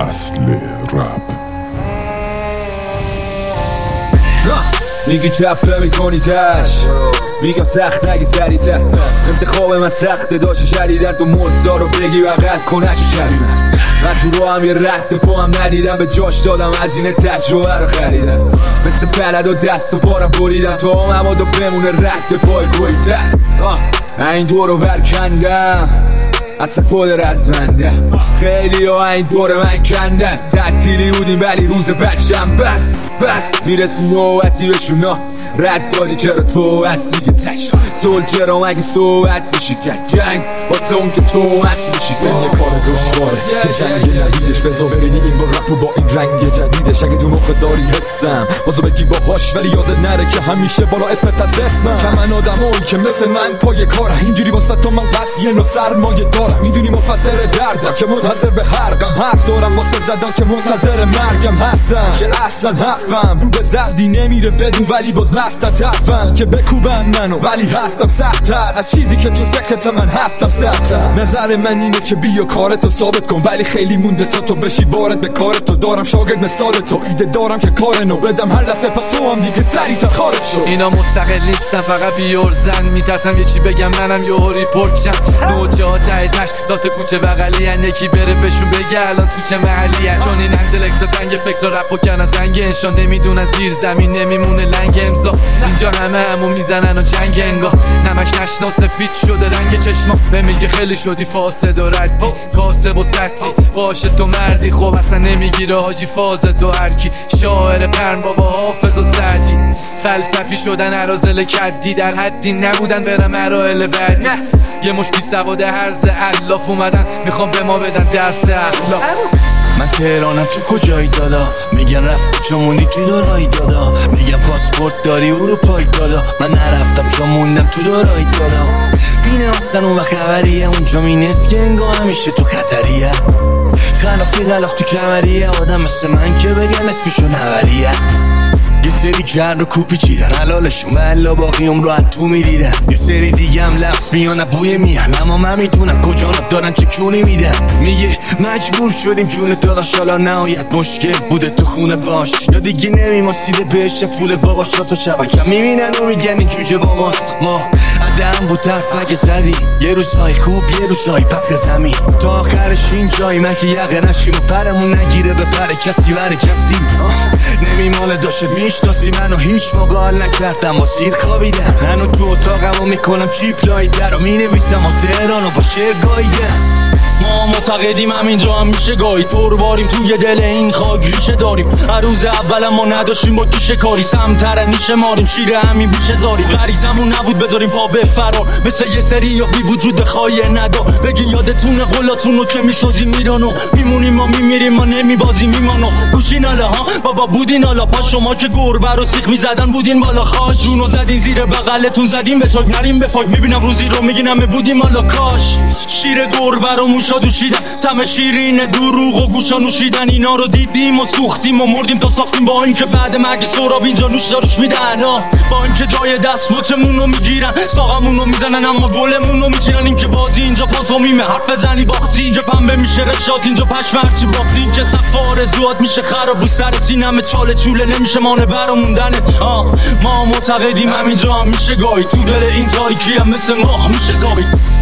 اصل رپ. میگی چپ میکنی تش، میگم سخت نگی سریع‌تر. انتخاب من سخته داشت شدیدن تو موسا رو بگی بغل کنش شدیدن. من تو رو هم یه رد پا هم ندیدم، به جاش دادم از این تجربه رو خریدم. مثل بلد و دست و پارم بریدم تا هم مبادا بمونه رد پای گویتر. این دور رو برکندم اصلا خود رزمنده. خیلی ها این دور من کندن، تعطیلی بودیم ولی روز بچم بس میرسیم نوبتی بهشونا. رد دادی چرا تو هستی که تش سول، چرا مگه صحبت میشی کرد جنگ واسه اون که تو هست میشی کرد. یه کار دشواره که جنگ نبیدش، بذار ببینی این با رپ و با این رنگ جدیدش. اگه تو مخ داری حسم بازو بگی باهاش، ولی یادت نره که همیشه بالا اسمت از اسمم. که من آدمایی که مثل من پای کارم، اینجوری واسه تا من قصدی نو سرمایه دارم. میدونی مفسر دردم که منتظر به هر غم، حرف دارم واسه زدن که منتظر مرگم هستم. که اصلا حقم رو به زردی نمیره بدون، ولی باز مستت حرفم که بکوبن منو، ولی هستم سخت‌تر از چیزی که تو فکرت من هستم سخت‌تر. نظر من اینه که بیا کارتو ثابت کن، ولی خیلی مونده تا تو بشی وارد به کارتو. دارم شاگرد مثال تو، ایده دارم که کار نو بدم هر دسته، پس تو هم دیگه سریع‌تر خارج شو. اینا مستقل نیستن فقط بیورزن، میترسم یه چی بگم منم یه ریپورت شم. نوچه ها ته تش لافت کوچه بغلی هن، یکی بره بهشون بگه الان تو چه محلی هن. چون این انتلکتا تنگ فکر رپ و کن از زنگ انشان، نمیدونن زیر زمین نمیمونه لنگ امضا. اینجا همو میزنن و جنگ انگار نمک نشنا سفید شده رنگ چشما. نمیگه خیلی شدی فاسد و ردی، کاسب و سطی باشه تو مردی. خب اصلا نمیگیره حاجی فاز تو هرکی. شاعر پرن بابا حافظ و سعدی، فلسفی شدن عرازل کدی، در حدی نبودن برم مراحل بعدی. یه مش بی سواد هرز الاف اومدن میخوام به ما بدن درس اخلاق. من تهرانم تو کجایی دادا، میگن رفت چون موندی تو دورایی دادا. میگن پاسپورت داری اروپایی دادا، من نرفتم چون موندم تو دورایی دادا. بینه اصلا اون خبریه اونجا مینست که انگاه همیشه تو خطریه. خلافی غلاف تو کمریه، آدم مثل من که بگن اسمشو نوریه. یه سری کرد و کوپی چیدن حلالشون و الا باقی رو از تو میدیدن. یه سری دیگه هم لفظ میان بوی میان، اما من میدونم کجا رو دارن چه کونی میدن. میگه مجبور شدیم جون داداش، حالا نهایت مشکل بوده تو خونه باش. یا دیگه نمیماسیده بهش پول باباش را تو شبکه میبینن و میگن این جوجه باباست. ما عدم بود طرف مگه زدی، یه روزهای خوب یه روزهای پخت زمین. تا آخرش این جایی من که یقه نشیم و پرمون نگیره به پر کسی بر کسی. نمیماله داشت میشناسی منو، هیچ موقع حال نکردم با سیر خوابیدم. منو تو اتاقمو میکنم چیپ لایت در رو مینویسم و تهرانو با شعر گاییدم. ما معتقدیم همینجا هم میشه گاهی پرباریم توی دل این خاک ریشه داریم. هر روز اول ما نداشتیم با کیشه کاری، سمتر نیشه ماریم شیر همین بیشه زاریم. غریزمون نبود بذاریم پا به فرار، مثل یه سری یا بی وجود خواهی ندا. بگی یادتونه قولاتونو که میسازیم میرانو، میمونیم ما میمیریم ما نمیبازیم میمانو. گوشین حالا ها بابا بودین حالا پا شما که گربه رو سیخ میزدن بودین بالا خاش. جونو زدین زیر بغلتون زدیم به چاک نریم به فاک. میبینم روزی رو میگین همه بودیم حالا کاش. شیر گربه رو موشا دوشیدن، تم شیرین دروغ و گوشا نوشیدن. اینا رو دیدیم و سوختیم و مردیم تا ساختیم، با اینکه بعد مرگ سراب اینجا نوش داروش میدن. با اینکه جای دست مچمونو میگیرن، ساقمونو میزنن اما گلمونو میچینن. اینکه بازی اینجا پانتومیمه، حرف زنی باختی اینجا پنبه میشه رشات، اینجا پشم هرچی باختی. این که سفار زواد میشه خراب و سرت این همه چاله چوله نمیشه مانه براموندنت. ما معتقدیم همینجا هم میشه گاهی، تو دل این تاریکی هم مثل ماه میشه تابید.